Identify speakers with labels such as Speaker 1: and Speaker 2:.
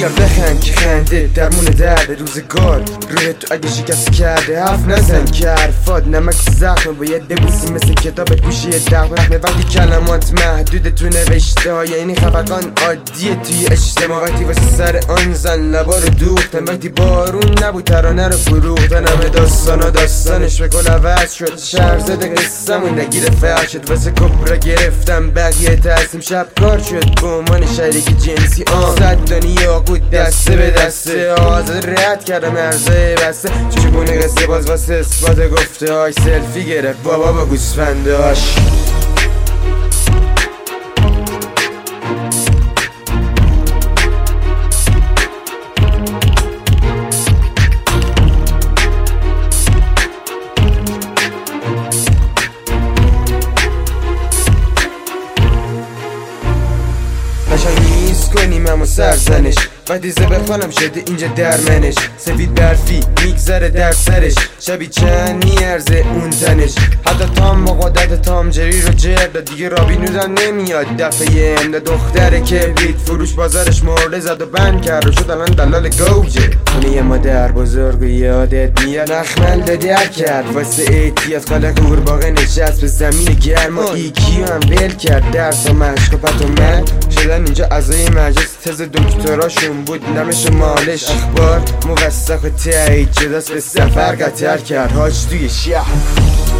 Speaker 1: بیار بخند که خنده درمون درد روزگار روح تو اگه شکست کرده حرف نزن که حرفات نمک زخمه باید ببوسی مثل کتاب گوشی دقمه وقتی کلمات محدود تو نوشته های یعنی خفقان عادیه توی اجتماع وقتی واسه سر آن زن لبا رو دوختن وقتی بارون نبود ترانه رو فروختن همه داستانش به کل عوض شد شهر زده قصه‌مون نگیر فرق شد واسه کبرا گرفتم بقیه ترسیم شب کار شد به عنوان شریک جنسی صد دنیا بود دسته به دسته آزاد رد کردم عرضه بسته چگونه قصه باز واسه اثبات گفته های سلفی گرفت بابا با گوسفنداش کنیم اما سرزنش وقتی بخوانم شده اینجا درمنش سفید برفی میگذره در سرش شبی چند میارزه اون تنش حتی تام با قدرت تام جری رو جرد دیگه رابینودم نمیاد دفعه امده دختره که بیت فروش بازارش مرده زد و بند کرد و شد الان دلال گوجه خونه مادر بزرگ و یادت میاد نخمل در کرد واسه اعتیاد خالق قورباغه نشست به زمین گرم و ایکیو هم ول کرد درس و مشق و پت و من شدن اینجا اعضای مجلس تز دکتراشون بود نمش مالش اخبار موثق و تایید شده به سفر قطر کرد حاج توی شهر